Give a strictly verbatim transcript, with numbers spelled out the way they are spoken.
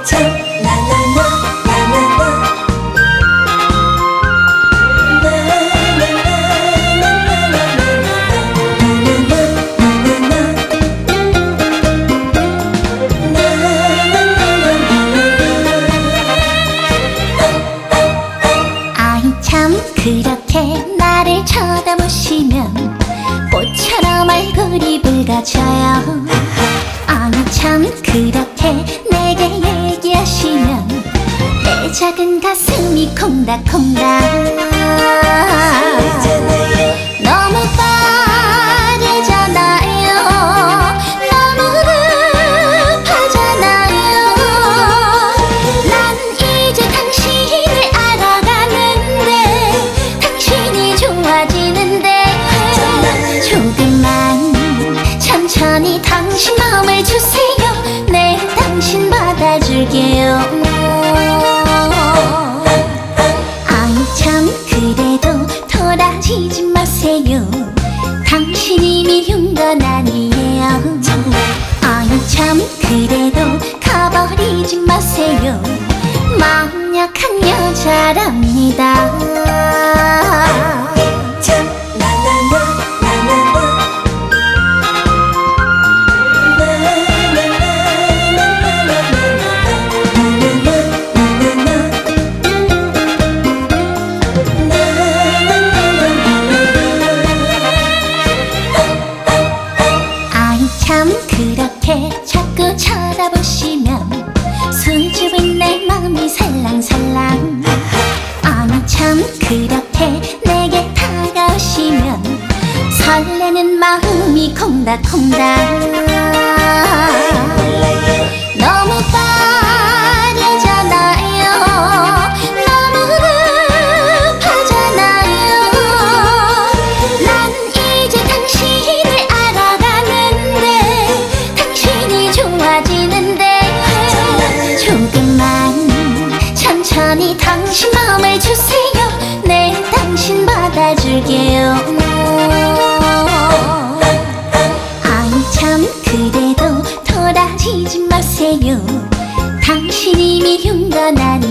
참 나나나 나나나 그렇게 나를 쳐다보시면 꽃처럼 얼굴이 붉어져요. 아니 참 그렇게 내게 얘기하시면 내 작은 가슴이 콩닥콩닥 너무 빠르잖아요. 너무 급하잖아요. 난 이제 당신을 알아가는데 당신이 좋아지는데 조금만 천천히 당신 마음을 주세요. 네 당신 받아줄게요. 아이 참 그래도 돌아지지 마세요. 당신이 미운 건 아니에요. 아이 참 그래도 가버리지 마세요. 마음 약한 여자랍니다. 참 나나나 나나나 아이 참 그렇게 자꾸 쳐다보시면 수줍은 내 마음이 살랑살랑 아니 참 그렇게 내게 다가오시면 설레는 마음이 콩닥콩닥 너무 빠르잖아요. 너무 급하잖아요. 난 이제 당신을 알아가는데 당신이 좋아지는데 조금만 천천히 당신 마음을 주세요. 네 당신 받아줄게요. 아이 참 그래도 돌아지지 마세요. 당신이 미운 건 아니에요.